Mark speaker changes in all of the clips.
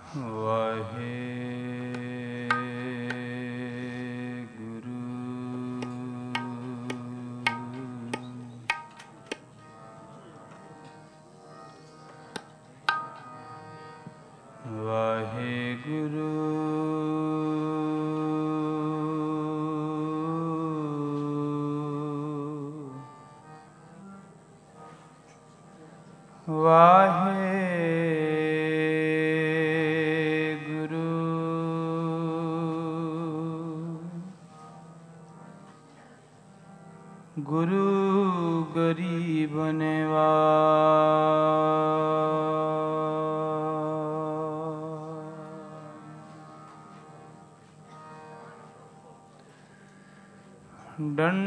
Speaker 1: गुरु गरीब निवाज।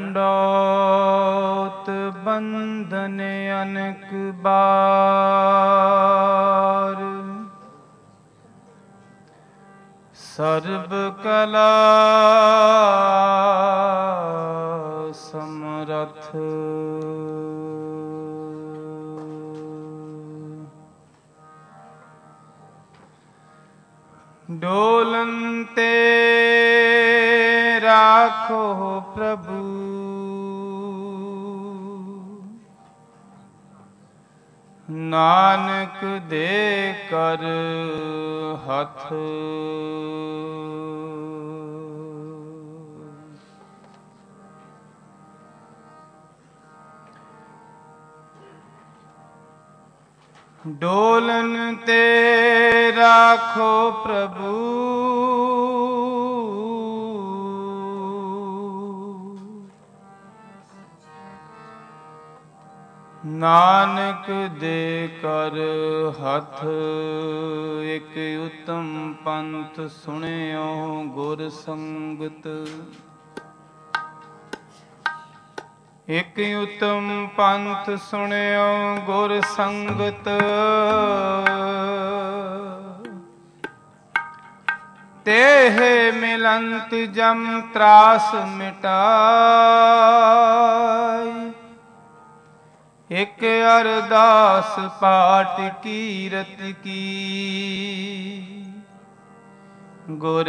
Speaker 1: दंडौत बंधन अनक बार, सर्व कला समरथ। डोलनते राखो प्रभु, नानक दे कर हथ। डोलन ते राखो प्रभु, नानक दे कर हथ। एक उत्तम पंथ सुनियो गुर संगत, एक उत्तम पंथ सुनियो गुर संगत। तेह मिलंत जम त्रास मिटाई, एक अरदास पाठ कीरत की। गुर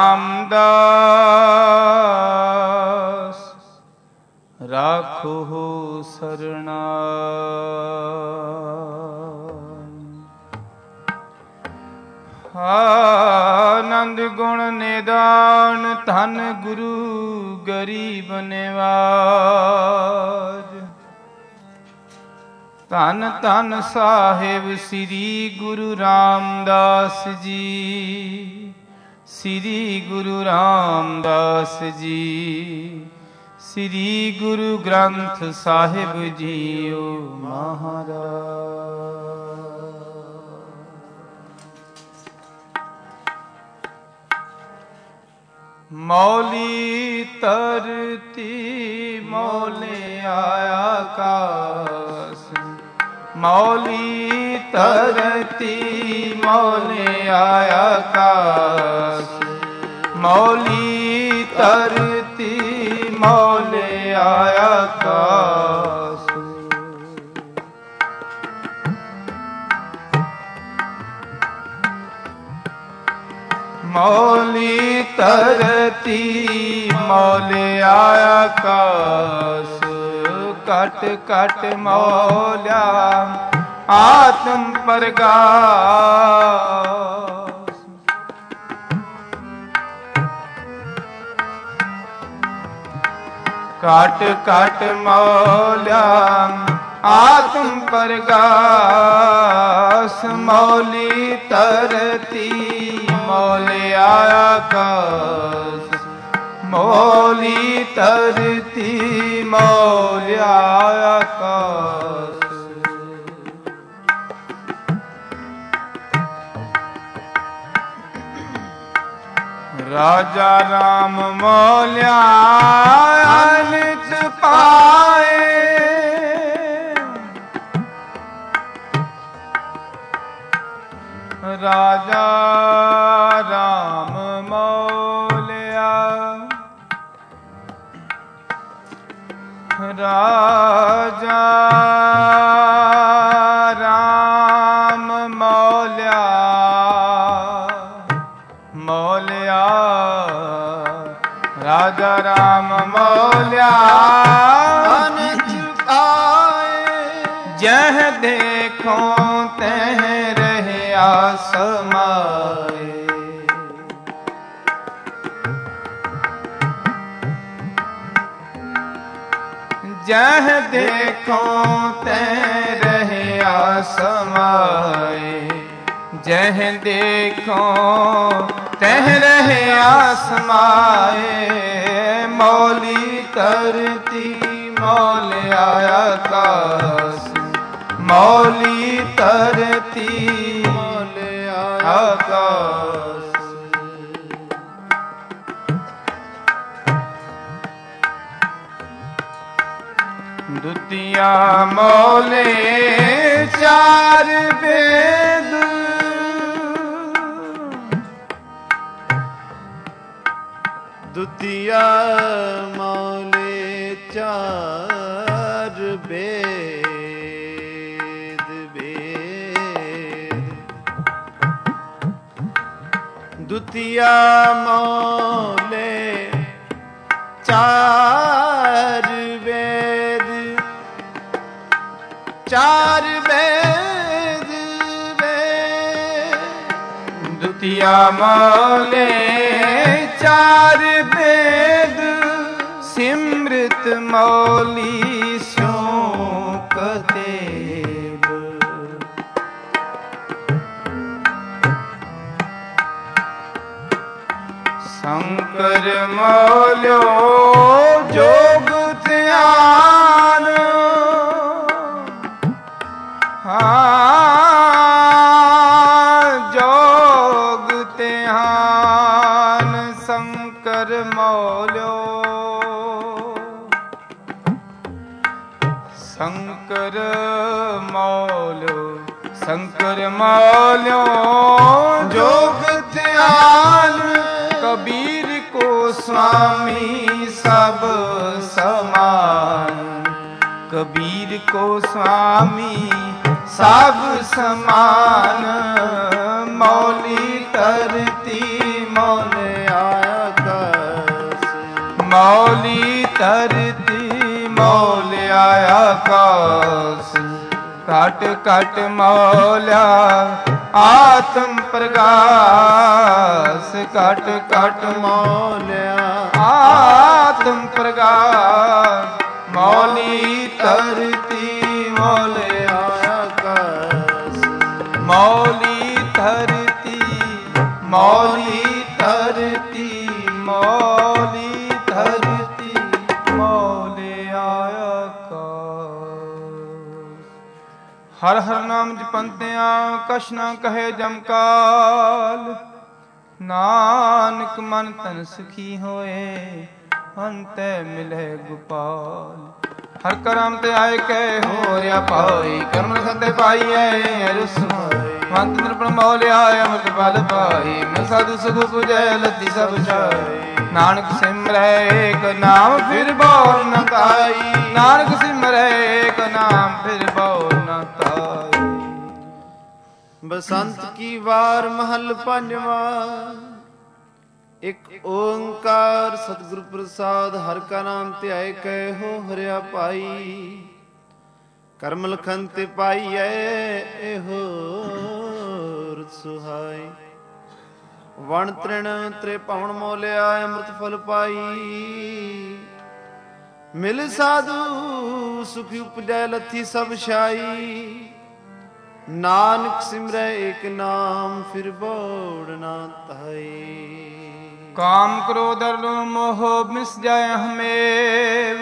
Speaker 1: रामदास राखो सरनाई। आनंद गुण निदान धन गुरु गरीब निवाज। धन धन साहिब श्री गुरु रामदास जी, श्री गुरु रामदास जी। श्री गुरु ग्रंथ साहिब जीओ महाराज। मौली तरती मौले आकाश, मौली तरती मौले आकाश। मौली तरती मौले आकाश। मौली तरती मौले आकाश। कट कट मौल्या आत्म प्रकाश। काट काट मौल्या आत्म प्रकाश। मौली तरती मौले आकाश। मौली तरती मौले आकाश। राजा राम मौल्या निज पाए। राजा राम मौल्या, राजा राम मौल्या। ਰਾਜਾ ਰਾਮ ਮੋਲਿਆ
Speaker 2: ਅਨੰਤ ਪਾਏ।
Speaker 1: ਜਹ ਦੇਖੋ ਤਹ ਰਹਿਆ ਸਮਾਏ। जह देखो तह रहया समाए। जह देखो तह रहया समाए। मौली तरती मौलिया आकाश। मौली तरती
Speaker 2: ਮੌਲਿਆ
Speaker 1: आकाश। ਦੁਤੀਆ ਮੌਲੇ ਚਾਰ ਵੇਦ।
Speaker 2: ਦੁਤੀਆ ਮੌਲੇ ਚਾਰ ਵੇਦ ਵੇਦ। ਦੁਤੀਆ ਮੌਲੇ ਚਾਰ ਵੇਦ। ਚਾਰ ਵੇਦ ਵੇਦ।
Speaker 1: ਦੁਤੀਆ ਮੌਲੇ ਚਾਰ ਵੇਦ। ਸਿਮਰਤ ਮੌਲੀ ਸਿਉ ਕਤੇਬ। ਸ਼ੰਕਰ ਮੌਲਿਓ ਜੋਗ ਧਿਆਨ। ਜੋਗ ਧਿਆਨ ਸ਼ੰਕਰ ਮੌਲਿਓ। ਸ਼ੰਕਰ ਮੌਲਿਓ ਸ਼ੰਕਰ ਮੌਲਿਓ ਜੋਗ ਧਿਆਨ। ਕਬੀਰ ਕੋ स्वामी सब समान। कबीर को स्वामी सब समान। मौली तरती मौल आकाश। मौली तरती मौल आकाश। काट काट मौल्या आत्म प्रकाश। काट काट मौल्या आत्म प्रकाश। मौली तरती मौल आकाश। मौली धरती मौली धरती मौली धरती मौल आकाश। हर हर नाम जपंत्या कछ न कहे जमकाल। नानक मन तन सुखी होए अंत मिले गोपाल। हर करम ते आए कह हो रिया पाई। कर्म सत्य पाइए रुसमाई। मंत निरपण मौलिया अमृत बल पाई। मिल साधु सुख पुजै लती सब जाय। नानक सिमरै एक नाम फिर बोल न ताई। नानक सिमरै एक नाम फिर बोल न ताई।
Speaker 2: बसंत की वार महल पंजवा। एक ओंकार सतगुरु प्रसाद। हर का नाम ध्याय कै हो हरिया पाई। करम लखन ते पाइए एहो सुहाई। वण तृण त्रे पवन मोलिया अमृत फल पाई। मिल साधु सुखी उपजै लथी सब शाई। नानक सिमरै एक नाम फिर बोड़ ना ताई।
Speaker 1: काम क्रोध मोह मिस जाय हमें।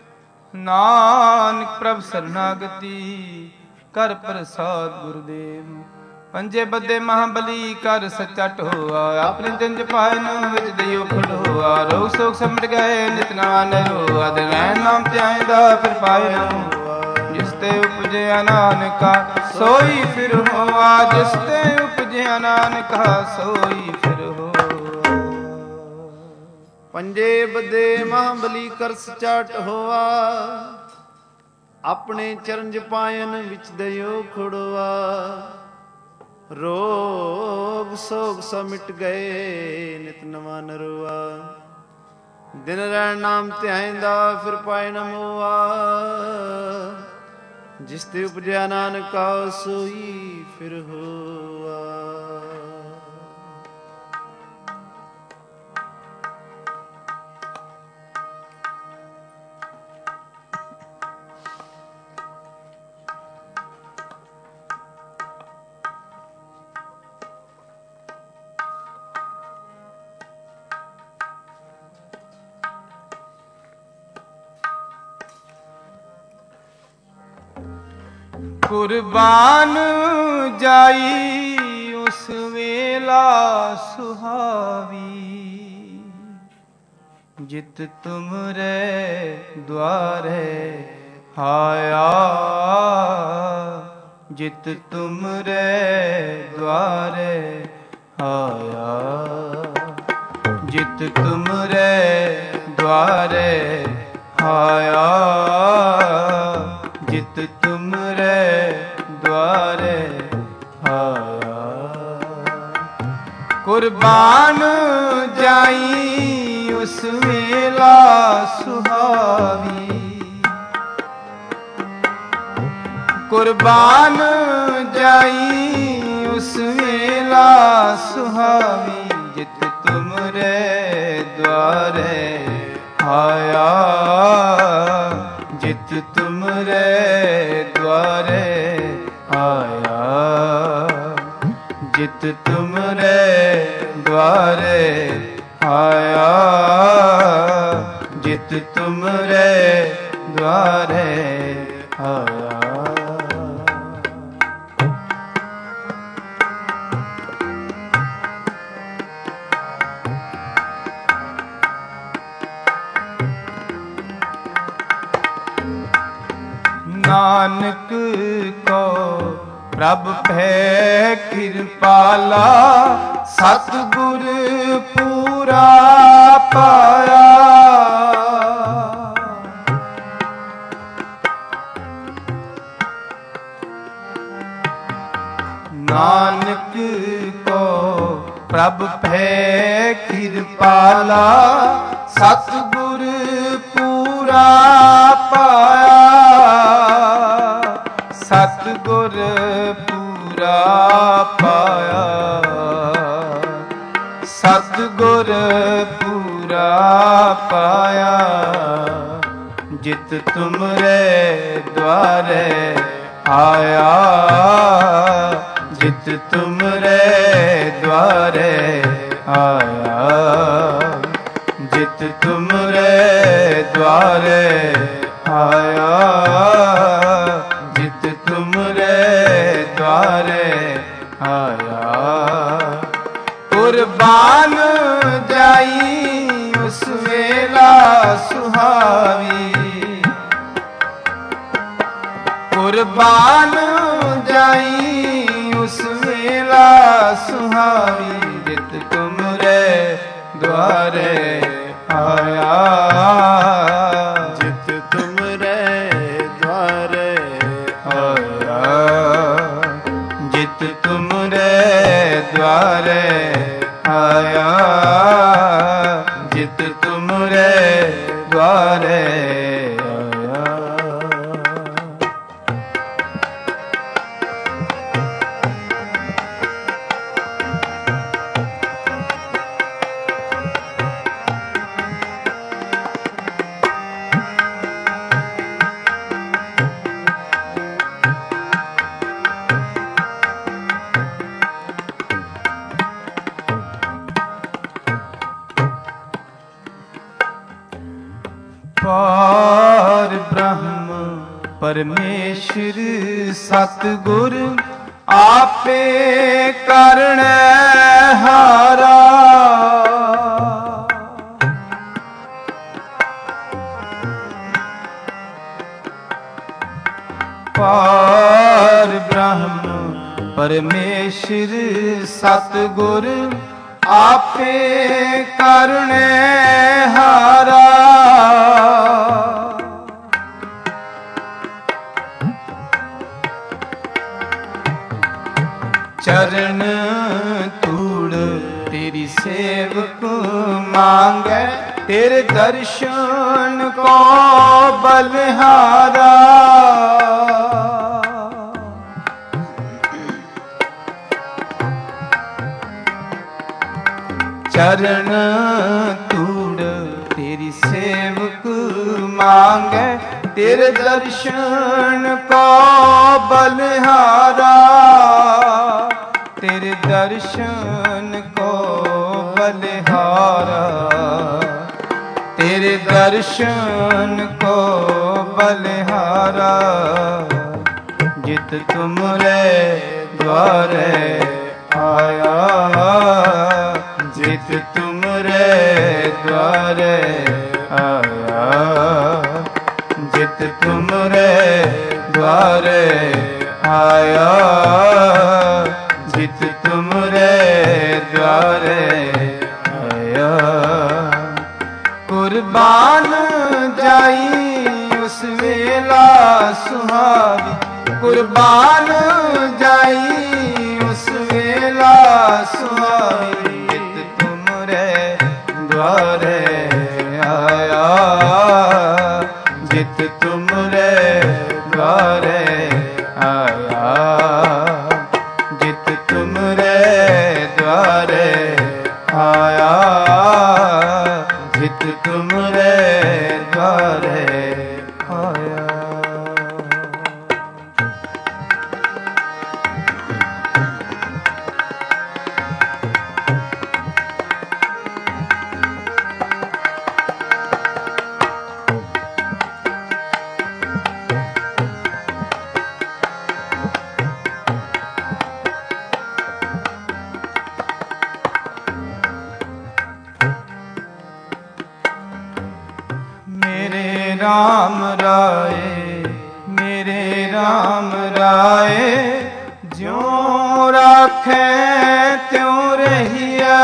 Speaker 1: नानक प्रभ शरणागति कर प्रसाद गुरुदेव। पंजे बदे महाबली कर सचट होआ। अपने जंज पायन विच दियो खड़ोआ। रोग शोक समट गए नित नवान रोआ। दिन नाम त्याइंदा फिर पाए न होआ। जिसते उपजे नानका सोई फिर होआ। जिसते उपजे नानका सोई फिर होआ।
Speaker 2: पंजे बदे महाबली कर सचाट होआ। अपने चरण जपायन विच दयो खड़ोआ। रोग सोग सब मिट गए नित नवा नरोआ। ਦਿਨ ਰਹਿ ਨਾਮ ਧਿਆਇਂਦਾ ਫਿਰ ਪਾਏ ਨ ਮੋਆ। ਜਿਸ ਤੇ ਉਪਜਿਆ ਨਾਨਕਾ ਸੋਈ ਫਿਰ ਹੋਆ।
Speaker 1: ਕੁਰਬਾਨ ਜਾਈ ਉਸ ਵੇਲਾ ਸੁਹਾਵੀ। ਜਿਤ ਤੁਮਰੇ ਦੁਆਰੇ ਆਇਆ। ਜਿਤ ਤੁਮਰੇ ਦੁਆਰੇ ਆਇਆ। ਜਿਤ ਤੁਮਰੇ ਦੁਆਰੇ ਆਇਆ। ਜਿਤ ਤੁਮਰੇ ਦੁਆਰੇ ਆਇਆ। ਕੁਰਬਾਨ ਜਾਈ ਉਸ ਵੇਲਾ ਸੁਹਾਵੀ। ਕੁਰਬਾਨ ਜਾਈ ਉਸ ਵੇਲਾ ਸੁਹਾਵੀ। ਜਿਤ ਤੁਮਰੇ ਦੁਆਰੇ ਆਇਆ। ਜਿਤ ਤੁਮਰੇ ਦੁਆਰੇ ਆਇਆ। ਜਿਤ ਤੁਮਰੇ ਦੁਆਰੇ ਆਇਆ। ਜਿਤ ਤੁਮਰੇ ਦੁਆਰੇ ਆਇਆ। ਨਾਨਕ ਕੋ ਪ੍ਰਭ ਭੈ ਕਿਰਪਾਲਾ। ਸਤਿਗੁਰ ਪੂਰਾ ਪਾਇਆ। ਨਾਨਕ ਕੋ ਪ੍ਰਭ ਭੈ ਕਿਰਪਾਲਾ। ਸਤਿਗੁਰ ਪੂਰਾ ਪਾਇਆ। ਸਤਿਗੁਰ ਪੂਰਾ ਪਾਇਆ। ਸਤਿਗੁਰ ਪੂਰਾ ਪਾਇਆ। ਜਿਤ ਤੁਮਰੇ ਦੁਆਰੇ ਆਇਆ। ਜਿਤ ਤੁਮਰੇ ਦੁਆਰੇ ਆਇਆ। ਜਿਤ ਤੁਮਰੇ ਦੁਆਰੇ ਆਇਆ। ਜਿਤ ਤੁਮਰੇ ਦੁਆਰੇ ਆਇਆ। ਕੁਰਬਾਨ ਜਾਈ ਉਸ ਵੇਲਾ ਸੁਹਾਵੀ। ਕੁਰਬਾਨ ਜਾਈ ਉਸ ਵੇਲਾ ਸੁਹਾਵੀ। ਜਿਤ ਤੁਮਰੇ ਦੁਆਰੇ ਆਇਆ।
Speaker 2: ਜਿਤ ਤੁਮਰੇ ਦੁਆਰੇ
Speaker 1: ਆਇਆ। ਜਿਤ ਤੁਮਰੇ ਦੁਆਰੇ ਆਇਆ। ਜਿਤ ਤੁਮਰੇ ਦੁਆਰੇ ਆਇਆ। ਪਾਰ ਬ੍ਰਹਮ ਪਰਮੇਸ਼ਰ ਸਤਿਗੁਰ ਆਪੇ ਕਰਨੈ ਹਾਰਾ। ਪਾਰ ਬ੍ਰਹਮ ਪਰਮੇਸ਼ਰ ਸਤਿਗੁਰ ਆਪੇ ਕਰਨੈ ਹਾਰਾ। ਚਰਨ ਧੂੜ ਤੇਰੀ ਸੇਵਕ ਮੰਗੈ। तेरे दर्शन को बलिहारा। चरण तूड़ तेरी सेवक मांगे, तेरे दर्शन को बलिहारा। तेरे दर्शन को बलिहारा, तेरे दर्शन को बलिहारा। जित तुमरे द्वारे आया, जित तुमरे द्वारे आया, जित तुमरे द्वारे आया, जित तुमरे द्वारे आया। कुर्बान जाई उस वेला सुहावी, कुर्बान जाई उस वेला सुहावी। जित तुमरे द्वारे आया, जित तुमरे द्वारे आया, जित तुमरे द्वारे आया, जित तुमरे द्वारे आया। राम राय, मेरे राम राय, ज्यों राखे त्यों रहिया।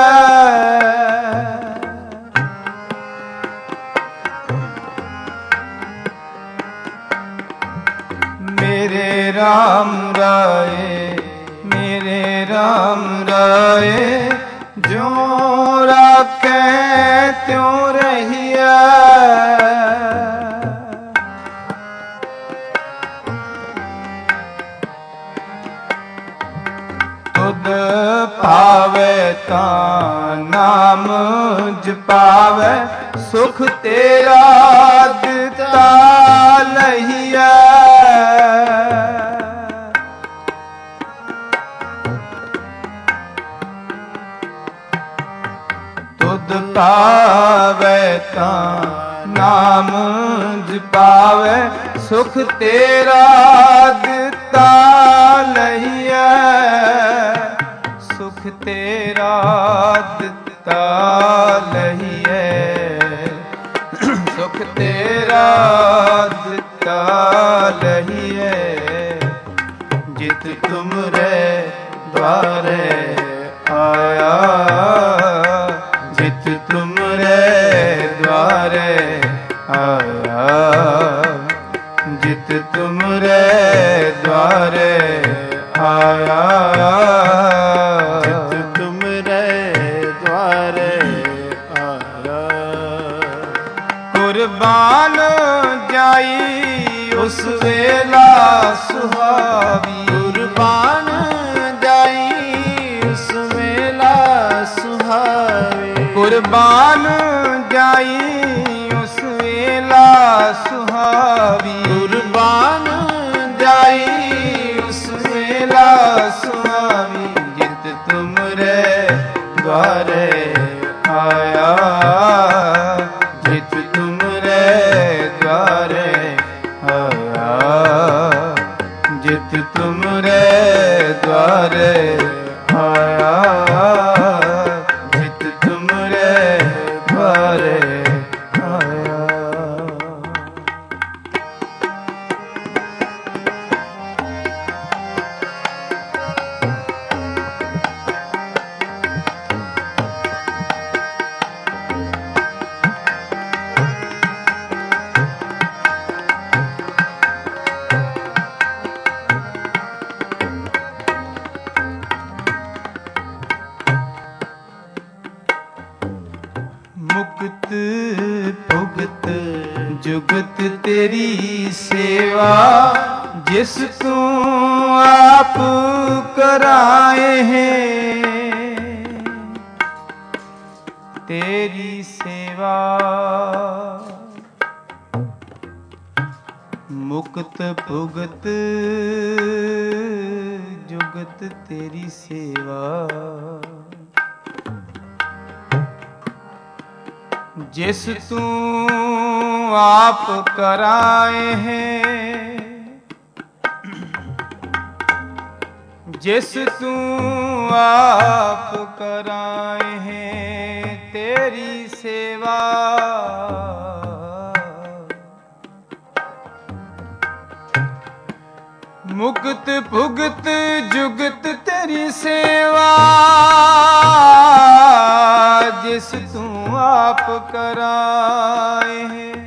Speaker 1: मेरे राम राय, मेरे राम राय, ज्यों राखे त्यों रहिया। तुद पावे ता नाम जपावे, सुख तेरा दिता लहिया। तुद पावे ता नाम जपावे, सुख तेरा दिता लहिया। सुख तेरा दिता लहिए, सुख तेरा दिता लहिए। जित तुमरे द्वारे आया, जित तुमरे द्वारे आया, जित तुमरे द्वारे आया,
Speaker 2: जित तुमरे द्वारे आया।
Speaker 1: कुर्बान जाई उस वेला सुहावी,
Speaker 2: कुर्बान जाई उस वेला सुहावी।
Speaker 1: कुर्बान जाई उस वेला सुहावी, कुर्बान जाई उस वेला सुहावी। जित तुमरे द्वारे आया, जित तुमरे द्वारे आया, जित तुमरे द्वारे आया, जित तुमरे द्वारे आया। मुक्त जुगत तेरी सेवा जिस तू आप कराए हैं, तेरी सेवा मुक्त भुगत जुगत तेरी सेवा जिस तू आप कराए हैं, जिस तू आप कराए हैं, तेरी सेवा मुक्त भुगत जुगत तेरी सेवा जिस तू आप कराए हैं,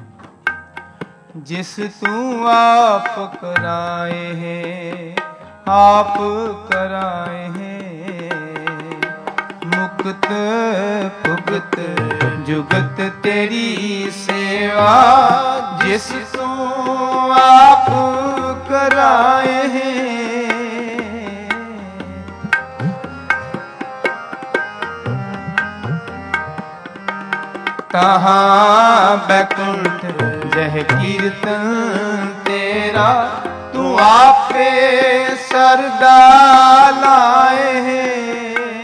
Speaker 1: जिस तू आप कराए हैं, आप कराए हैं। मुक्त भुगत जुगत तेरी सेवा जिस तू आप कराए हैं। तहाँ बैकुंठ जह कीर्तन तेरा तू आपे सरदा लाए हैं।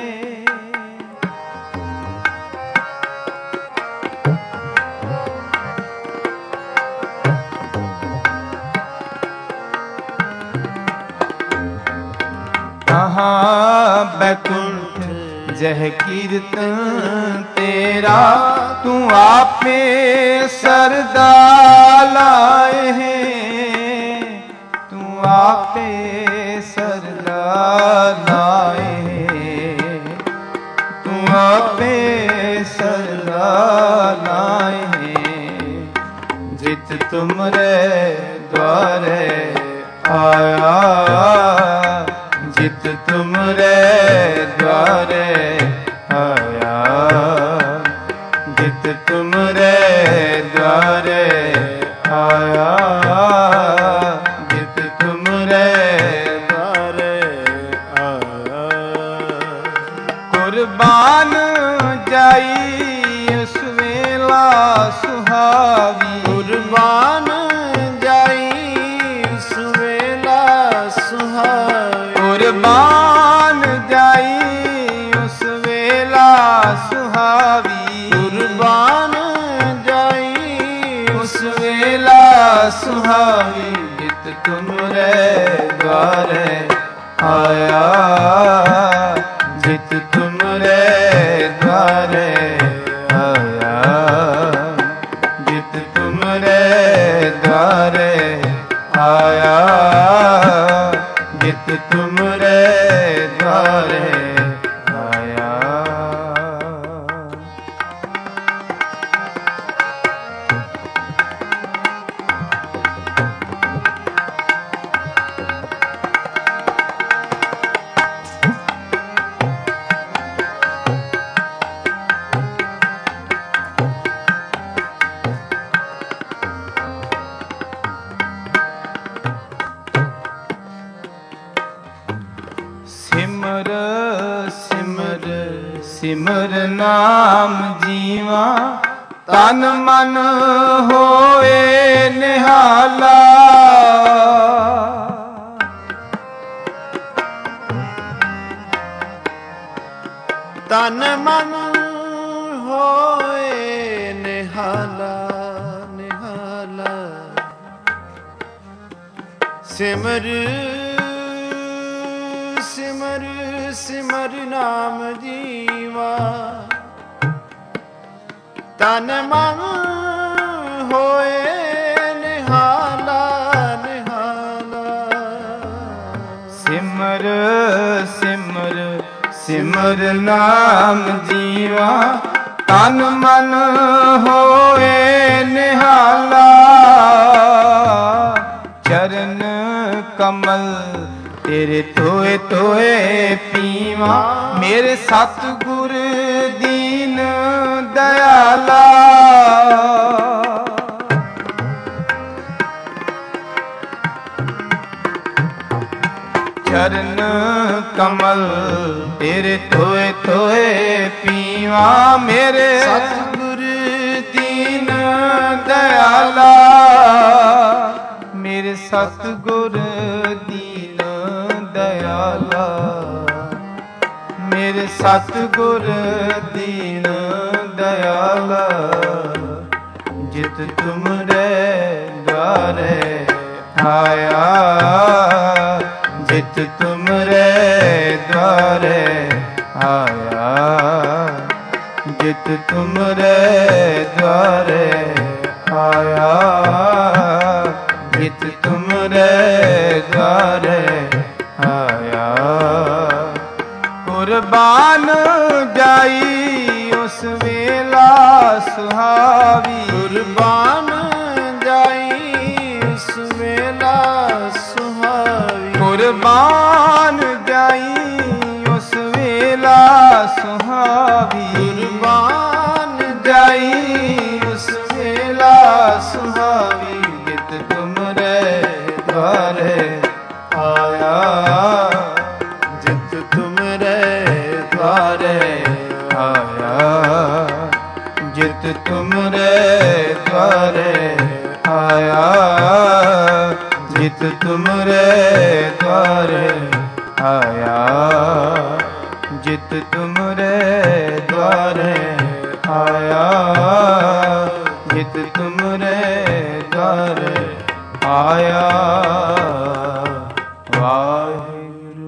Speaker 1: तहाँ बैकुंठ जह कीर्तन तेरा तू आपे सरदा लाए हैं, तू आपे सरदा लाए हैं, तू आपे सरदा लाए हैं। जित तुमरे द्वारे आया, जित तुमरे द्वारे आया, जित तुमरे द्वारे आया, जित तुमरे द्वारे आया। कुर्बान जाई उस वेला सुहावी,
Speaker 2: कुर्बान जाई उस वेला सुहावी,
Speaker 1: कुर्बान जाई उस वेला सुहावी,
Speaker 2: कुर्बान जाई
Speaker 1: उस वेला सुहावी। जित तुमरे द्वारे आया, जित तुमरे द्वारे आया, जित तुमरे द्वारे आया, जित तुमरे द्वारे आया। सिमर सिमर सिमर नाम जीवा, तन मन होए निहाला।
Speaker 2: तन मन होए निहाला निहाला। सिमर सिमर सिमर नाम जीवा, तन मन होए निहाला निहाला।
Speaker 1: सिमर सिमर सिमर नाम जीवा, तन मन होए निहाला। चरण कमल तेरे तोए तोए पीवा, मेरे सतगुर दीन दयाला। ਚਰਨ ਕਮਲ ਤੇਰੇ ਧੋਏ ਧੋਏ ਪੀਵਾ ਮੇਰੇ
Speaker 2: ਸਤਿਗੁਰ ਦੀਨ
Speaker 1: ਦਇਆਲਾ ਮੇਰੇ ਸਤਿਗੁਰ ਦੀਨ ਦਇਆਲਾ ਮੇਰੇ ਸਤਿਗੁਰ ਦੀਨ ਦਇਆਲਾ ਜਿਤ ਤੁਮਰੇ ਦੁਆਰੇ ਆਇਆ ਜਿਤ ਤੁਮਰੇ ਦੁਆਰੇ ਆਇਆ ਜਿਤ ਤੁਮਰੇ ਦੁਆਰੇ ਆਇਆ ਜਿਤ ਤੁਮਰੇ ਦੁਆਰੇ ਆਇਆ ਕੁਰਬਾਨ ਜਾਈ ਉਸ ਵੇਲਾ ਸੁਹਾਵੀ
Speaker 2: ਕੁਰਬਾਨ ਜਾਈ ਉਸ ਵੇਲਾ ਸੁਹਾਵੀ
Speaker 1: ਕੁਰਬਾਨ ਜਾਈ ਉਸ ਵੇਲਾ ਸੁਹਾਵੀ
Speaker 2: ਕੁਰਬਾਨ
Speaker 1: ਜਾਈ ਉਸ ਵੇਲਾ ਸੁਹਾਵੀ ਜਿਤ ਤੁਮਰੇ ਦੁਆਰੇ ਆਇਆ
Speaker 2: ਜਿਤ ਤੁਮਰੇ ਦੁਆਰੇ
Speaker 1: ਆਇਆ ਜਿਤ ਤੁਮਰੇ ਦੁਆਰੇ ਆਇਆ ਜਿਤ ਤੁਮਰੇ ਦੁਆਰੇ ਆਇਆ ਜਿਤ ਤੁਮਰੇ ਦੁਆਰੇ ਆਇਆ ਜਿਤ ਤੁਮਰੇ ਦੁਆਰੇ ਆਇਆ ਵਾਹਿਗੁਰੂ।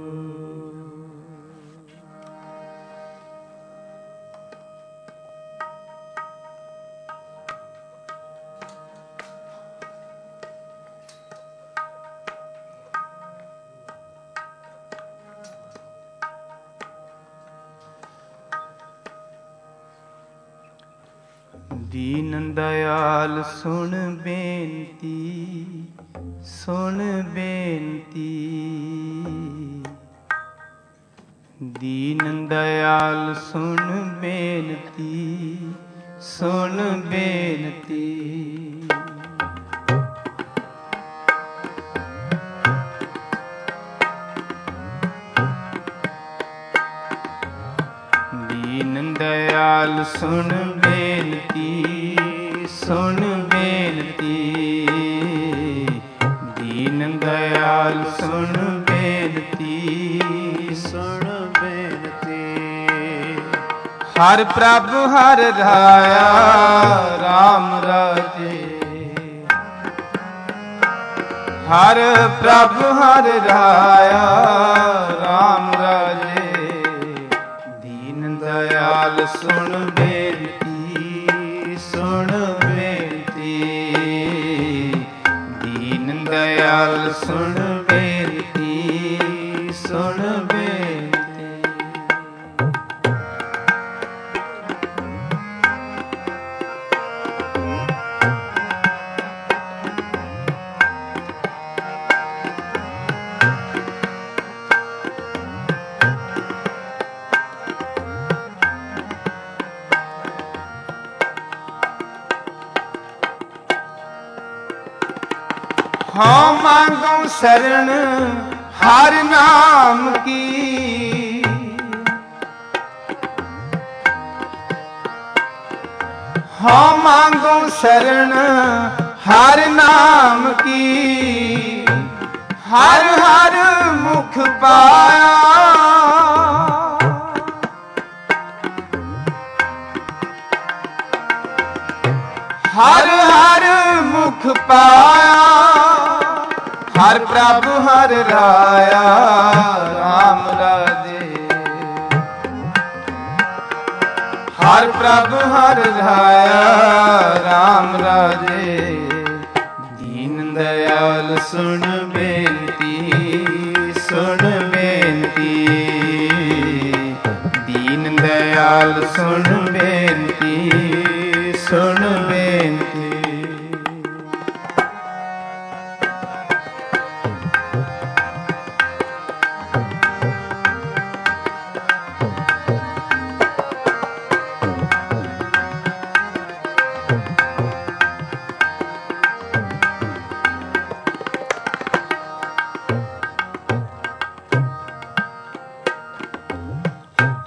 Speaker 1: ਦੀਨ ਦਇਆਲ ਸੁਣ ਬੇਨਤੀ ਸੁਣ ਬੇਨਤੀ ਦੀਨ ਦਇਆਲ ਸੁਣ ਬੇਨਤੀ ਸੁਣ ਬੇਨਤੀ ਦੀਨ ਦਇਆਲ ਸੁਣ ਬੇਨਤੀ ਸੁਣ ਬੇਨਤੀ ਦੀਨ ਦਇਆਲ ਸੁਣ ਬੇਨਤੀ
Speaker 2: ਸੁਣ ਬੇਨਤੀ
Speaker 1: ਹਰ ਪ੍ਰਭ ਹਰ ਰਾਇਆ RAM ਰਾਜੇ ਹਰ ਪ੍ਰਭ ਹਰ ਰਾਇਆ RAM ਰਾਜੇ ਦੀਨ ਦਇਆਲ ਸੁਣ ਬੇਨਤੀ ਸੁਣ ਬੇਨਤੀ ਦੀਨ ਦਇਆਲ ਸੁਣ ਬੇਨਤੀ ਸੁਣ ਬੇਨਤੀ हाँ मांगो शरण हर नाम की हाँ मांगो शरण हर नाम की हर हर मुख पाया हर हर मुख पाया हर प्रभु हर राया RAM राजे हर प्रभु हर राया RAM राजे दीन दयाल सुन बेनती सुन बेनती दीन दयाल सुन बेनती सुन बेनती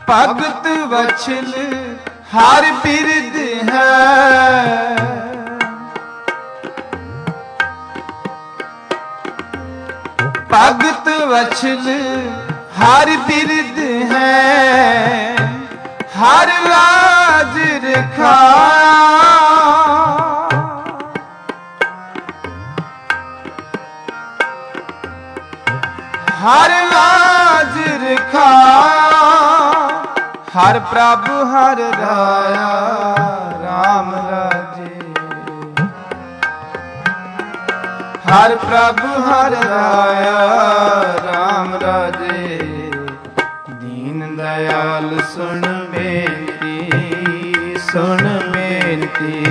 Speaker 1: ਭਗਤ ਵਛਲ ਹਰ ਬਿਰਦ ਹੈ। ਭਗਤ ਵਛਲ ਹਰ ਬਿਰਦ ਹੈ, ਹਰ ਲਾਜ ਰਖਾਇਆ। ਹਰ ਲਾਜ ਰਖਾਇਆ, ਹਰ ਪ੍ਰਭ ਹਰ ਰਾਇਆ RAM ਰਾਜੇ। ਹਰ ਪ੍ਰਭ ਹਰ ਰਾਇਆ RAM ਰਾਜੇ। ਦੀਨ ਦਇਆਲ ਸੁਣ ਬੇਨਤੀ, ਸੁਣ ਬੇਨਤੀ।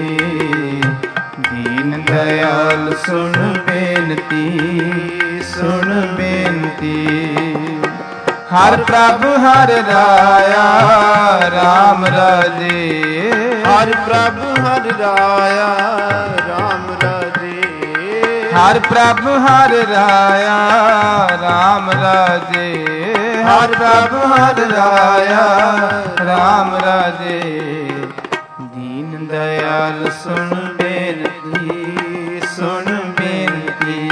Speaker 1: ਦੀਨ ਦਇਆਲ ਸੁਣ ਬੇਨਤੀ, ਸੁਣ ਬੇਨਤੀ। ਹਰ ਪ੍ਰਭ ਹਰ ਰਾਇਆ RAM ਰਾਜੇ।
Speaker 2: ਹਰ ਪ੍ਰਭ ਹਰ ਰਾਇਆ RAM ਰਾਜੇ।
Speaker 1: ਹਰ ਪ੍ਰਭ ਹਰ ਰਾਇਆ RAM ਰਾਜੇ। ਹਰ ਪ੍ਰਭ ਹਰ ਰਾਇਆ RAM ਰਾਜੇ। ਦੀਨ ਦਇਆਲ ਸੁਣ ਬੇਨਤੀ, ਸੁਣ ਬੇਨਤੀ।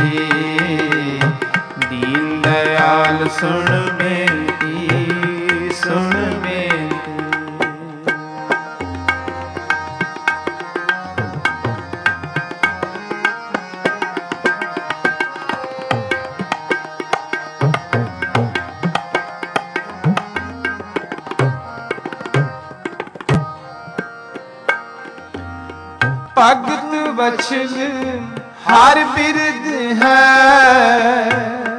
Speaker 1: ਦੀਨ ਦਇਆਲ ਸੁਣ ਬੇਨਤੀ, ਸੁਣ ਬੇਨਤੀ। ਭਗਤ ਵਛਲ ਹਰ ਬਿਰਦ ਹੈ।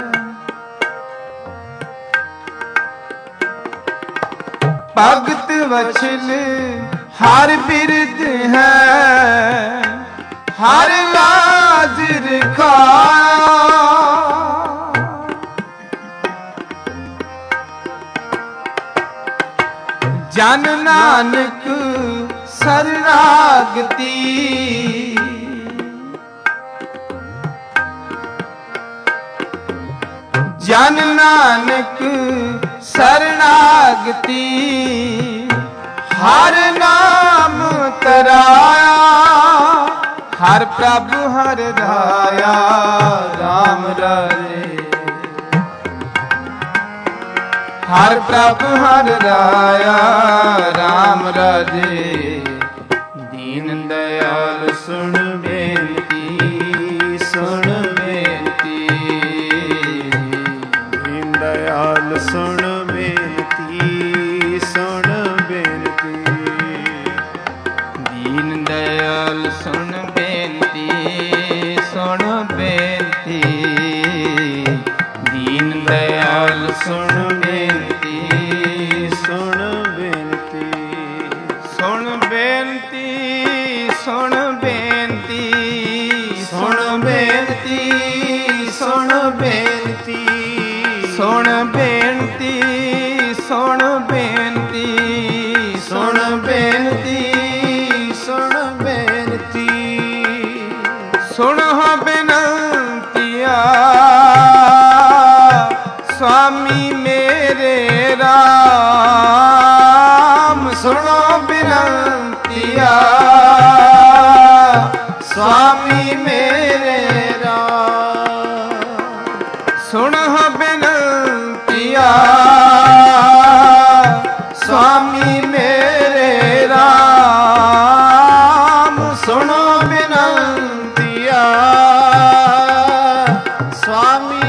Speaker 1: ਭਗਤ ਵਛਲ ਹਰ ਬਿਰਦ ਹੈ, ਹਰ ਲਾਜ ਰਖਾਇਆ। ਜਨ ਨਾਨਕ ਸਰਨਾਗਤੀ। ਜਨ ਨਾਨਕ ਸਰਨਾਗਤੀ। ਹਰ ਨਾਮ ਤਰਾਇਆ, ਹਰ ਪ੍ਰਭ ਹਰ ਰਾਇਆ RAM ਰਾਜੇ। ਹਰ ਪ੍ਰਭ ਹਰ ਰਾਇਆ RAM ਰਾਜੇ। ਦੀਨ ਦਇਆਲ ਸੁਣ ਬੇਨਤੀ, ਸੁਣ ਬੇਨਤੀ।
Speaker 2: ਦੀਨ ਦਇਆਲ ਸੁਣ ਬੇਨਤੀ, ਸੁਣ ਬੇਨਤੀ।
Speaker 1: ਦੀਨ ਦਇਆਲ ਸੁਣ ਬੇਨਤੀ, ਸੁਣ ਬੇਨਤੀ। ਦੀਨ ਦਇਆਲ ਸੁਣ ਬੇਨਤੀ, ਸੁਣ ਬੇਨਤੀ। ਸੁਣ ਬੇਨਤੀ, ਸੁਣ ਬੇਨਤੀ। ਸੁਣ ਬੇਨਤੀ, ਸੁਣ ਬੇਨਤੀ। ਸੁਣ ਬੇਨਤੀ, ਸੁਣ ਬੇਨਤੀ। ਸੁਣ ਬੇਨਤੀ, ਸੁਣ ਬੇਨਤੀ। ਸੁਣੋ ਬੇਨੰਤੀਆ स्वामी मेरे राम। सुनो बिनतिया स्वामी मेरे राम। सुनो बिनतिया स्वामी मेरे राम। सुनो बिनतिया स्वामी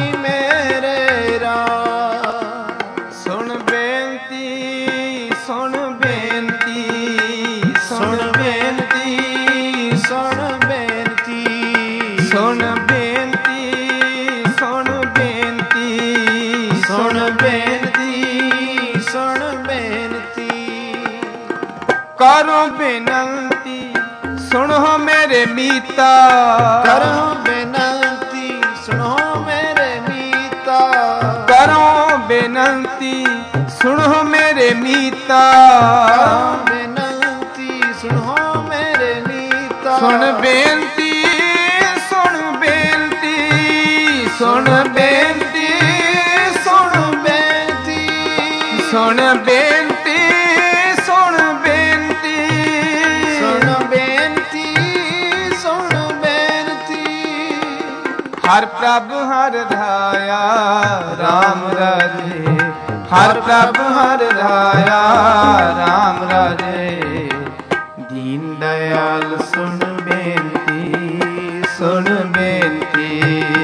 Speaker 1: करो बेनती सुनो मेरे मीता।
Speaker 2: करो बेनती सुनो मेरे मीता।
Speaker 1: करो बेनती सुनो मेरे मीता।
Speaker 2: करो बेनती सुनो मेरे मीता।
Speaker 1: सुन बेनती सुन बेनती सुन बेनती सुन बेनती ਸੁਣ ਬੇਨਤੀ, ਸੁਣ ਬੇਨਤੀ,
Speaker 2: ਸੁਣ ਬੇਨਤੀ, ਸੁਣ ਬੇਨਤੀ।
Speaker 1: ਹਰ ਪ੍ਰਭ ਹਰ ਰਾਇਆ RAM ਰਾਜੇ, ਹਰ ਪ੍ਰਭ ਹਰ ਰਾਇਆ RAM ਰਾਜੇ। ਦੀਨ ਦਇਆਲ ਸੁਣ ਬੇਨਤੀ, ਸੁਣ ਬੇਨਤੀ,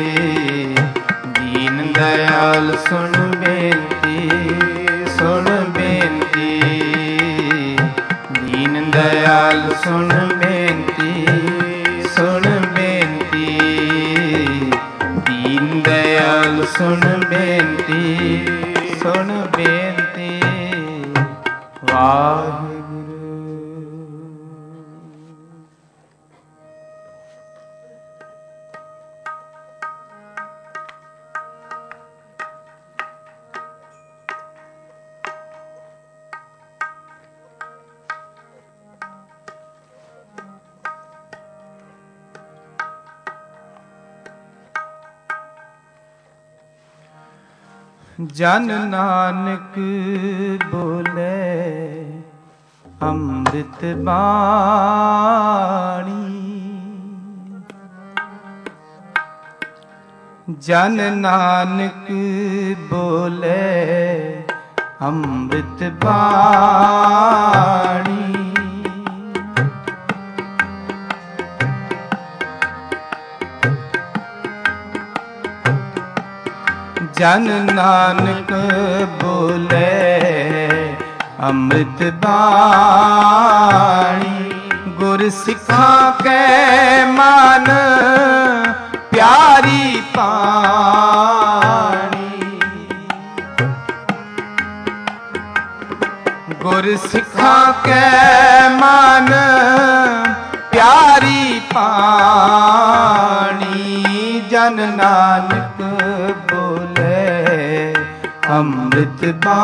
Speaker 1: ਦੀਨ ਦਇਆਲ ਸੁਣ ਬੇਨਤੀ, ਸੁਣ ਬੇਨਤੀ, ਦੀਨ ਦਇਆਲ ਸੁਣ ਬੇਨਤੀ, ਸੁਣ ਬੇਨਤੀ, ਦੀਨ ਦਇਆਲ ਸੁਣ ਬੇਨਤੀ, ਸੁਣ ਬੇਨਤੀ। ਵਾਹਿਗੁਰੂ। ਜਨ ਨਾਨਕ ਬੋਲੇ ਅੰਮ੍ਰਿਤ ਬਾਣੀ, ਜਨ ਨਾਨਕ ਬੋਲੇ ਅੰਮ੍ਰਿਤ ਬਾਣੀ। ਜਨ ਨਾਨਕ ਬੋਲੇ ਅੰਮ੍ਰਿਤ ਬਾਣੀ, ਗੁਰ ਸਿੱਖਾਂ ਕੈ ਮਨ ਪਿਆਰੀ ਪਾਣੀ। ਗੁਰ ਸਿੱਖਾਂ ਕੈ ਮਨ ਪਿਆਰੀ ਪਾਣੀ। ਜਨ ਨਾਨਕ ਬੋਲੇ ਅੰਮ੍ਰਿਤ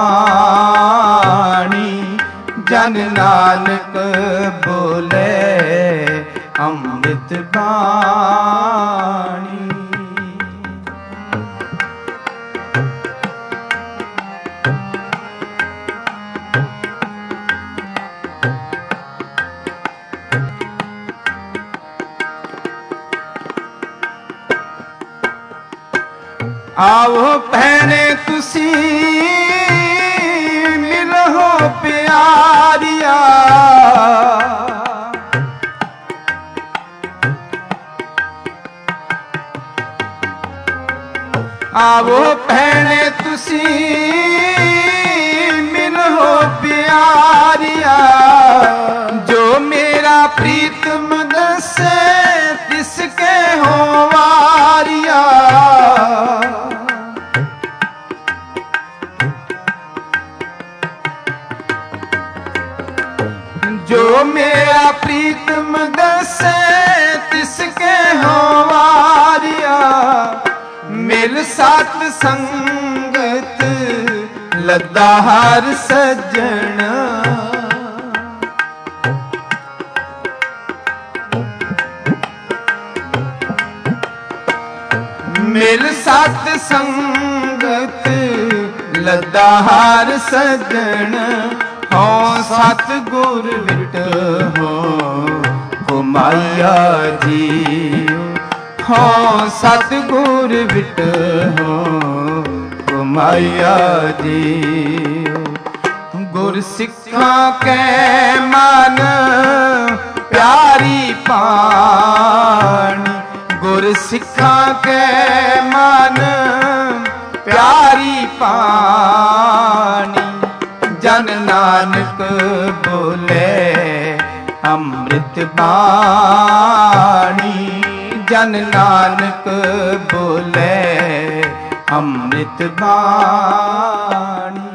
Speaker 1: ਬਾਣੀ, ਜਨ ਨਾਨਕ ਬੋਲੇ ਅੰਮ੍ਰਿਤ ਬਾਣੀ। ਆਓ ਭੈਣੇ ਤੁਸੀਂ ਮਿਲੋ ਪਿਆਰਿਆ, ਆਓ ਭੈਣੇ ਤੁਸੀਂ ਮਿਲੋ ਪਿਆਰਿਆ। ਜੋ ਮੇਰਾ ਪ੍ਰੀਤਮ ਦੱਸੇ ਤਿਸ ਕੇ ਹੋ ਵਾਰਿਆ। ਜੋ ਮੇਰਾ ਪ੍ਰੀਤਮ ਦੱਸੇ ਤਿਸ ਕੇ ਹੋ ਵਾਰਿਆ। ਮਿਲ ਸਤ ਸੰਗਤ ਲੱਦਾ ਹਰ ਸੱਜਣਾ। ਮਿਲ ਸਤ ਸੰਗਤ ਲੱਦਾ ਹਰ ਸੱਜਣ। ਹਉ ਸਤ ਗੁਰ ਵਿਟ ਹੋ ਘੁਮਾਇਆ ਜੀਉ। ਹਉ ਸਤ ਗੁਰ ਵਿਟ ਹੋ ਘੁਮਾਇਆ ਜੀਉ। ਗੁਰ ਸਿੱਖਾਂ ਕੈ ਮਨ ਪਿਆਰੀ ਪਾਣੀ। ਗੁਰ ਸਿੱਖਾਂ ਕੈ ਮਨ ਪਿਆਰੀ ਪਾਣੀ। ਜਨ ਨਾਨਕ ਬੋਲੇ ਅੰਮ੍ਰਿਤ ਬਾਣੀ। ਜਨ ਨਾਨਕ ਬੋਲੇ ਅੰਮ੍ਰਿਤ ਬਾਣੀ।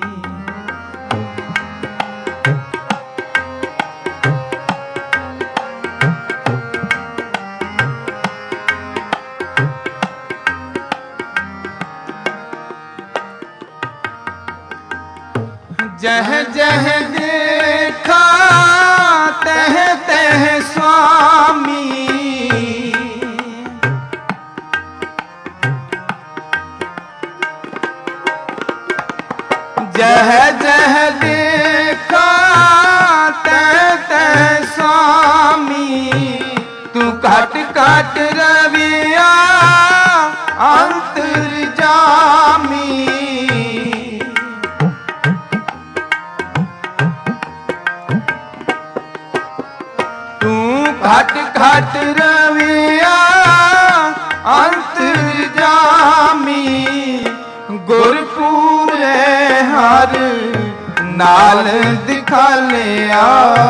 Speaker 1: जह जह देखा तह तह स्वामी। जह जह देखा तै तै स्वामी, तू घट घट रविया अंतर्जामी। तू घट घट रविया अंतर्जामी, गुरपूरे हर नाल दिखा लिया।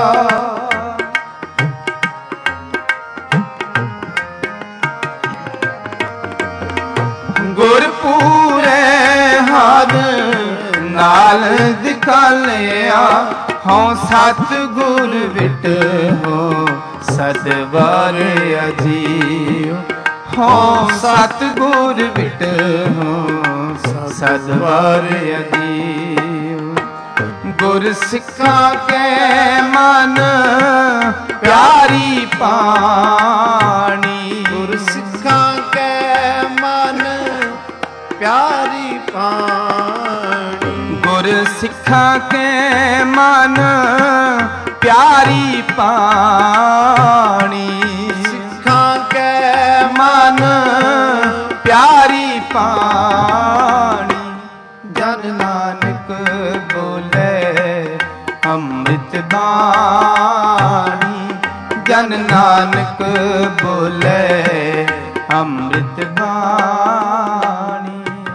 Speaker 1: गुरपूरे हर नाल दिखा लिया। हों सतगुर विट हो सदवार अजीव, हों सतगुर विट हो सदवार अजीव। गुर सिखा के मन प्यारी पानी,
Speaker 2: गुर सिखा के मन प्यारी पानी।
Speaker 1: गुर सिखा के मन प्यारी पानी,
Speaker 2: सिखा के
Speaker 1: मन प्यारी पानी। जन नानक बोले अमृत बाणी, जन नानक बोले अमृत बाणी।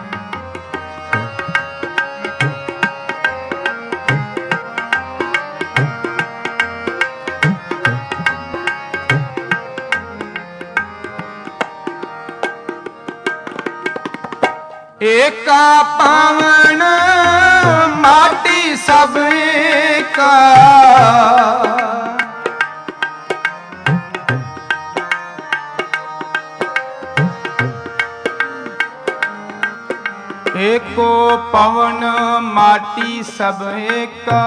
Speaker 1: एका पावन माटी सब एका, एको पवन माटी सब एका,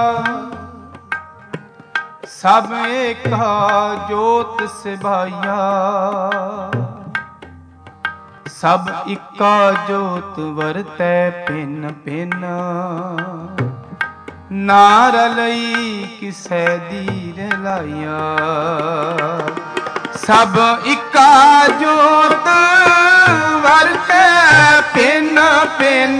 Speaker 1: सब एका जोत सिभाया। सब इक्का जोत वरतै पिन पिन, नार लई किसै दीर लाया। सब इक्का जोत वरतै पिन पिन,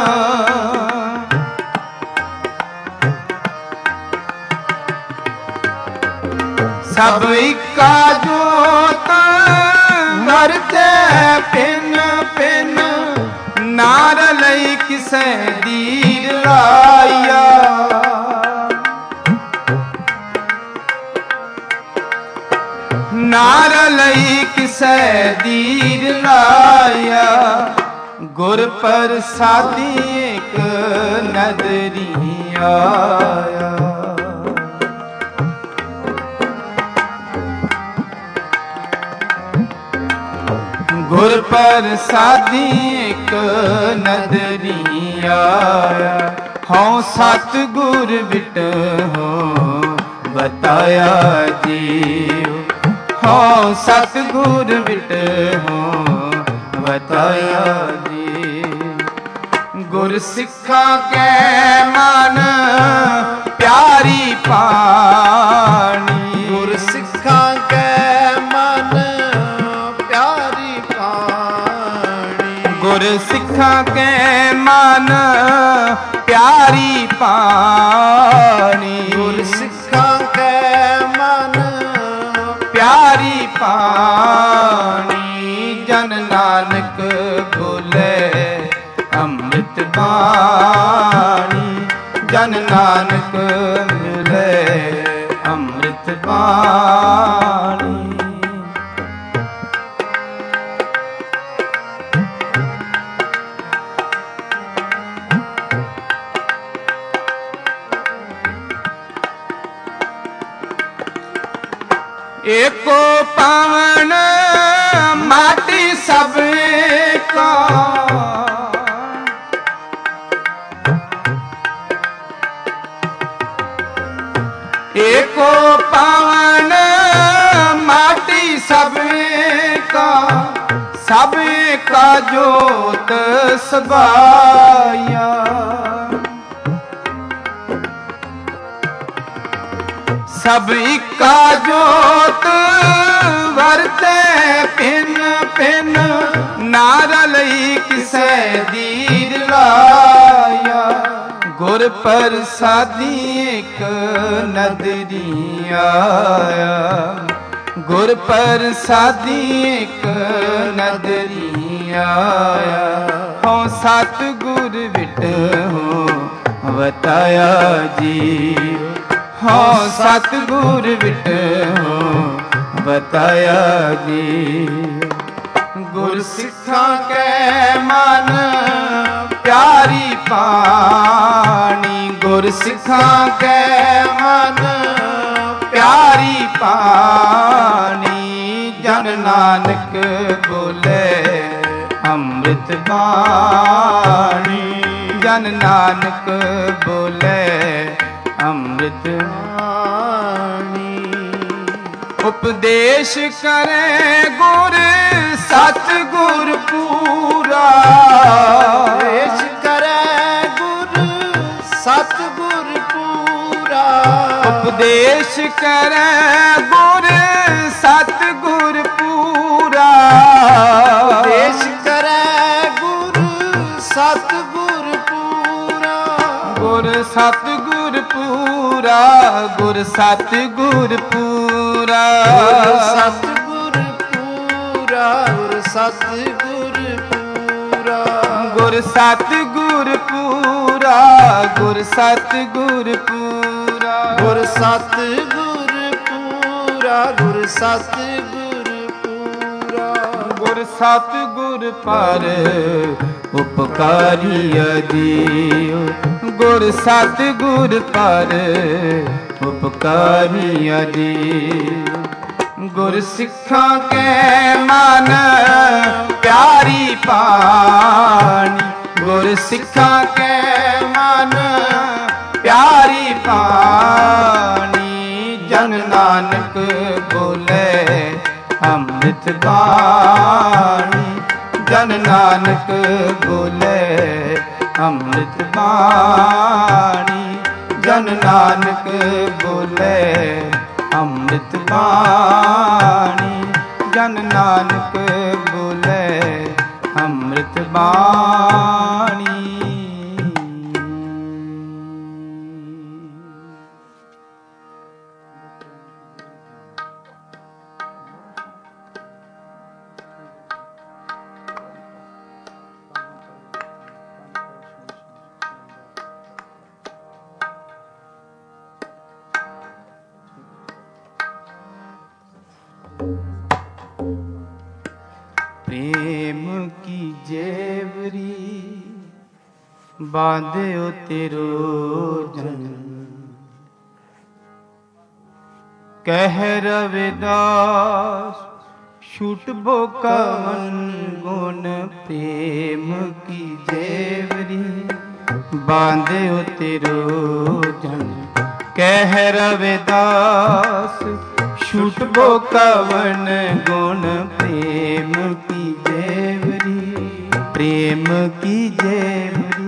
Speaker 1: सब इक्का जोत वरतै पिन पिन, नार लई किसै दीर लाया। नार लई किसै दीर लाया। गुर प्रसादी एक नदरी आया। गुर प्रसादी एक नदरी आया। हों सतगुर विट हो बताया जीव, हों सतगुर विट हो बताया जीव। गुर सिखा के मन प्यारी पानी,
Speaker 2: गुर सिखा के मन प्यारी पानी।
Speaker 1: गुर सिखा के मन प्यारी पानी,
Speaker 2: गुर सिखा के मन
Speaker 1: प्यारी पानी। जन नानक बोले अमृत बाणी, जन नानक मिले अमृत बाणी। एको पावन माटी सब का, एको पावन माटी सब का, सब का जोत सबाया। सब इक्का जोत वरते पिन पिन नारलई किसै दीर लाया गुर प्रसादी एक नदरी आया गुर प्रसादी एक नदरी आया हो सतगुर विट हो बताया जी हो सतगुर विट हो बताया जी गुर सिखा के मन प्यारी पानी गुर सिखा के मन प्यारी पानी जन नानक बोले अमृत बाणी जन नानक बोले अमृत बाणी उपदेश करे गुर सतगुर पूरा
Speaker 2: उपदेश करे गुर सतगुर पूरा
Speaker 1: उपदेश करे गुर सतगुर पूरा
Speaker 2: उपदेश करे गुर सतगुर पूरा
Speaker 1: गुर सतगुर पूरा गुर सतगुर पूरा
Speaker 2: सतगुर पूरा गुर सतगुर पूरा
Speaker 1: गुर सतगुर पूरा गुर सतगुर पूरा
Speaker 2: गुर सतगुर पूरा गुर सतगुर पूरा
Speaker 1: गुर सतगुर पर उपकारी अदियो गुर सतगुर पर उपकारी अदियो गुर सिखा के मन प्यारी पानी गुर सिखा के मन प्यारी पानी जन नानक बोले अमृत बाणी जन नानक बोले अमृत बाणी जन नानक बोले अमृत बाणी जन नानक बोले अमृत बाणी प्रेम की जेवरी बांध्यो तेरो जन कह रविदास छूटबो कवन गुण प्रेम की जेवरी बांध्यो तेरो जन कह रविदास छूटबो कवन गुण प्रेम की जेवरी प्रेम की जेवरी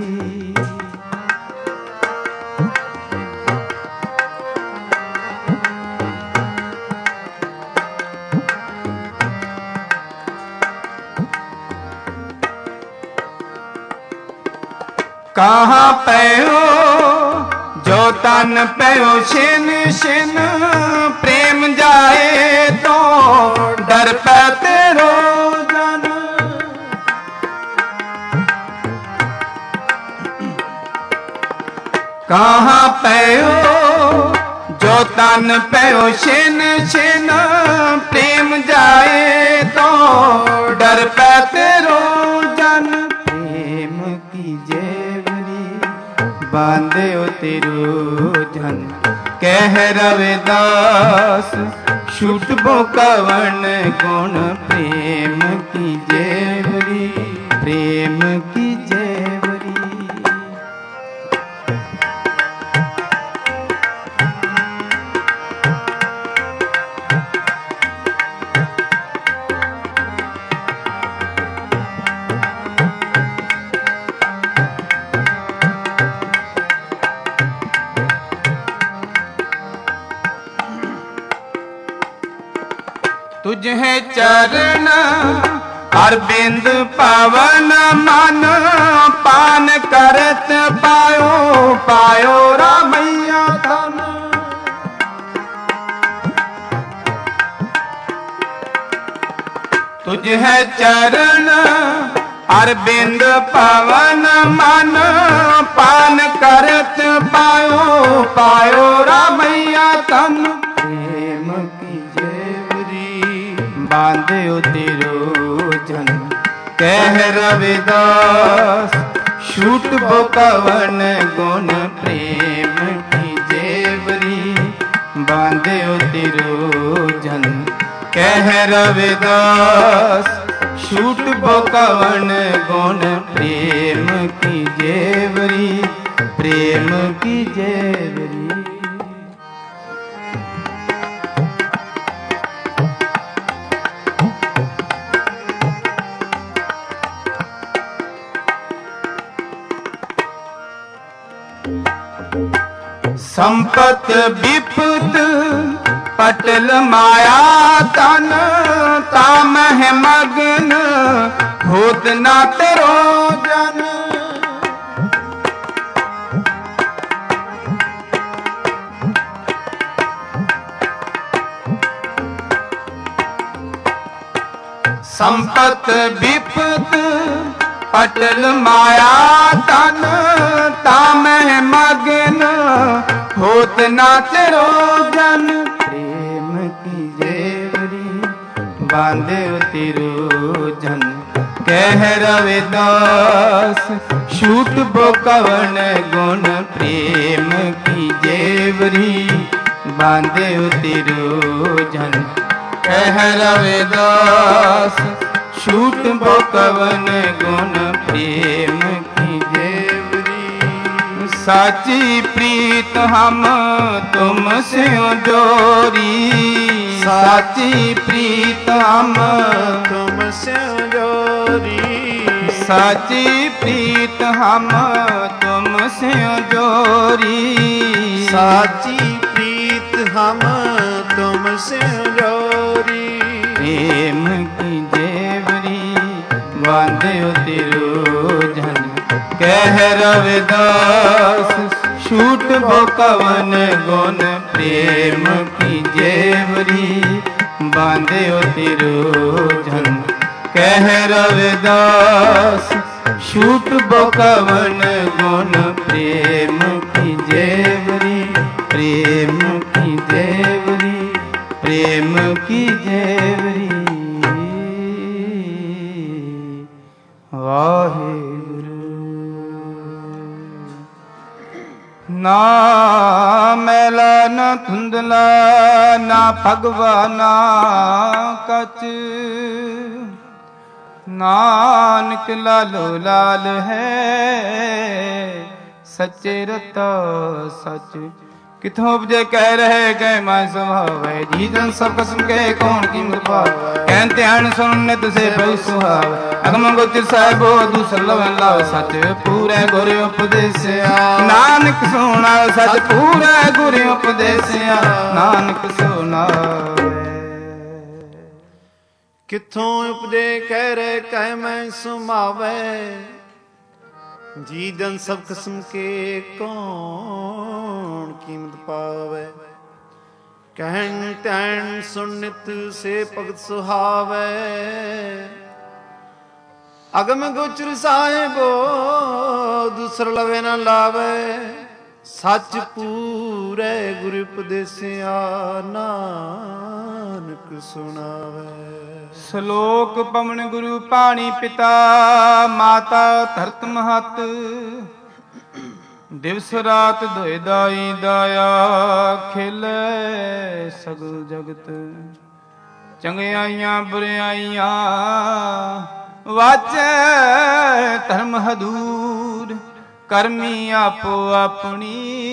Speaker 1: कहाँ पयो जो तन पयो छिन छिन प्रेम जाए तो डर पे तेरो जन कहाँ पयो जो तन पयो छिन छिन प्रेम जाए तो डर पे तेरो जन प्रेम की जेवरी बांध्यो तेरो धन कह रविदास छूटबो कवन गुण प्रेम की जेवरी प्रेम की जेवरी ਤੁਝੇ ਚਰਨ ਅਰਬਿੰਦ ਪਵਨ ਮਨ ਪਾਨ ਕਰਤ ਪਾਇਓ ਪਾਇਓ ਰਾਮਈਆ ਧਨ। ਤੁਝੇ ਚਰਨ ਅਰਬਿੰਦ ਪਵਨ ਮਨ ਪਾਨ ਕਰਤ ਪਾਇਓ ਪਾਇਓ ਰਾਮਈਆ ਧਨ। ਪ੍ਰੇਮ ਕੀ ਜੇਵਰੀ ਬਾਂਧਿਓ ਤੇਰੋ ਜਨ ਕਹਿ ਰਵਿਦਾਸ ਛੂਟ ਬੋਕਵਨ ਗੁਣ। ਪ੍ਰੇਮ ਕੀ ਜੇਵਰੀ ਬਾਂਧਿਓ ਤੇਰੋ ਜਨ ਕਹਿ ਰਵਿਦਾਸ ਛੂਟ ਬੋਕਵਨ ਗੁਣ। ਪ੍ਰੇਮ ਕੀ ਜੇਵਰੀ ਪ੍ਰੇਮ ਕੀ ਜੇਵਰੀ। ਸੰਪਤ ਵਿਪਤ ਪਟਲ ਮਾਇਆ ਤਨ ਤਾਮਹਿ ਮਗਨ ਹੋਤ ਨਾ ਤੇਰੋ ਜਨ। ਸੰਪਤ ਵਿਪਤ ਪਟਲ ਮਾਇਆ ਤਨ ਤਾਮਹਿ ਮਗਨ ਹੋਤ ਨਾ ਤੇਰੋ ਜਨ। ਪ੍ਰੇਮ ਕੀ ਜੇਵਰੀ ਬਾਂਧਿਓ ਤੇਰੋ ਜਨ ਕਹਿ ਰਵਿਦਾਸ ਛੂਟ ਬੋਕਵਨ ਗੁਣ। ਪ੍ਰੇਮ ਕੀ ਜੇਵਰੀ ਬਾਂਧਿਓ ਤੇਰੋ ਜਨ ਕਹਿ ਰਵਿਦਾਸ ਛੂਟ ਬੋਕਵਨ ਗੁਣ। ਪ੍ਰੇਮ ਕੀ ਜੇਵਰੀ ਸਾਚੀ ਪ੍ਰੀਤ ਹਮ ਤੁਮ ਸਿਉ ਜੋਰੀ। ਸਾਚੀ ਪ੍ਰੀਤ ਹਮ
Speaker 2: ਤੁਮ ਸਿਉ ਜੋਰੀ।
Speaker 1: ਸਾਚੀ ਪ੍ਰੀਤ ਹਮ ਤੁਮ ਸਿਉ ਜੋਰੀ।
Speaker 2: ਸਾਚੀ ਪ੍ਰੀਤ ਹਮ ਤੁਮ ਸਿਉ ਜੋਰੀ।
Speaker 1: ਪ੍ਰੇਮ ਕੀ ਜੇਵਰੀ ਬਾਂਧਿਓ ਤੇਰੋ ਜਨ ਕਹਿ ਰਵਿਦਾਸ ਛੂਟ ਬੋਕਵਨ ਗੁਣ। ਪ੍ਰੇਮ ਕੀ ਜੇਵਰੀ ਬਾਂਧਿਓ ਤੇਰੋ ਜਨ ਕਹਿ ਰਵਿਦਾਸ ਛੂਟ ਬੋਕਵਨ ਗੁਣ। ਪ੍ਰੇਮ ਕੀ ਜੇਵਰੀ ਪ੍ਰੇਮ ਕੀ ਜੇਵਰੀ ਪ੍ਰੇਮ ਕੀ ਜੇਵਰੀ। ਵਾਹਿਗੁਰੂ। ਨਾ ਮੈਲਾ ਨਾ ਧੁੰਦਲਾ ਨਾ ਭਗਵਾਨਾ ਕਚ। ਨਾਨਕ ਲਾਲੋ ਲਾਲ ਹੈ ਸੱਚੇ ਰਤਾ ਸੱਚ। ਕਿਥੋਂ ਉਪਜੇ ਕਹਿ ਰਹੇ ਗਏ ਮੈਂ ਸੁਭਾਵੈ। ਜੀ ਜਨ ਸਭ ਕਸਮ ਕੇ ਕੌਣ ਕੀਮਤ ਪਾਵੈ। ਕਹਿਨ ਧਿਆਨ ਸੁਣ ਨਿਤ ਸੇ ਬਹੁ ਸੁਹਾਵੈ। ਅਗਮ ਗੋਚਰ ਸਾਹਿਬੋ ਦੂਸਰ ਲਵੈ ਲਾਵ ਸੱਚ ਪੂਰੇ ਗੁਰ ਉਪਦੇਸਿਆ। ਨਾਨਕ ਸੁਣਾ ਸੱਚ ਪੂਰੇ ਗੁਰ ਉਪਦੇਸਿਆ। ਨਾਨਕ ਸੁਣਾਵੇ।
Speaker 2: ਕਿੱਥੋਂ ਉਪਜੇ ਕਹਿ ਰਹੇ ਕਹਿ ਮੈਂ ਸੁਮਾਵੈ। ਜੀ ਜਨ ਸਭ ਕਿਸਮ ਕੇ ਕੌਣ ਕੀਮਤ ਪਾਵੈ। ਕਹਿਣ ਧਿਆਨ ਸੁਣ ਨਿਤ ਸੇ ਭਗਤ ਸੁਹਾਵੈ। ਅਗਮ ਗੋਚਰ ਸਾਹਿਬੋ ਦੂਸਰ ਲਵੇ ਨਾ ਲਾਵੈ। ਸੱਚ ਪੂਰੇ ਗੁਰ ਉਪਦੇਸਿਆ। ਨਾਨਕ ਸੁਣਾਵੈ।
Speaker 1: ਸ਼ਲੋਕ ਪਵਨ ਗੁਰੂ ਪਾਣੀ ਪਿਤਾ ਮਾਤਾ ਧਰਤ ਮਹਤ। ਦਿਵਸ ਰਾਤ ਦੋਇ ਦਾਈ ਦਾਇਆ ਖੇਲੇ ਸਗਲ ਜਗਤ। ਚੰਗਿਆਈਆਂ ਬੁਰਿਆਈਆਂ ਵਾਚੈ ਧਰਮ ਹਦੂਰ। ਕਰਮੀ ਆਪੋ ਆਪਣੀ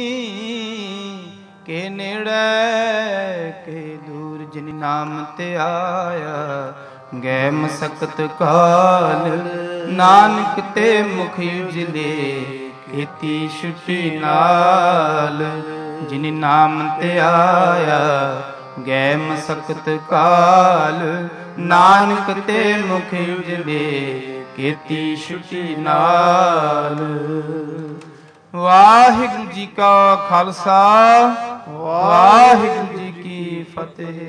Speaker 1: ਕੇ ਨੇੜੇ ਕੇ ਦੂਰ। ਜਿਨ ਨਾਮ ਤੇ ਆਇਆ ਗੈ ਮਸਕਤ ਕਾਲ। ਨਾਨਕ ਤੇ ਮੁਖ ਉਜਲੇ ਕੀਤੀ ਛੁੱਟੀ ਨਾਲ। ਜਿਨ ਨਾਮ ਤੇ ਆਇਆ ਗੈ ਮਸਕਤ ਕਾਲ, ਨਾਨਕ ਤੇ ਮੁਖ ਉਜਲੇ, ਕੀਤੀ ਛੁਟੀ ਨਾਲ। ਵਾਹਿਗੁਰੂ ਜੀ ਕਾ ਖਾਲਸਾ, ਵਾਹਿਗੁਰੂ ਜੀ ਕੀ ਫਤਿਹ।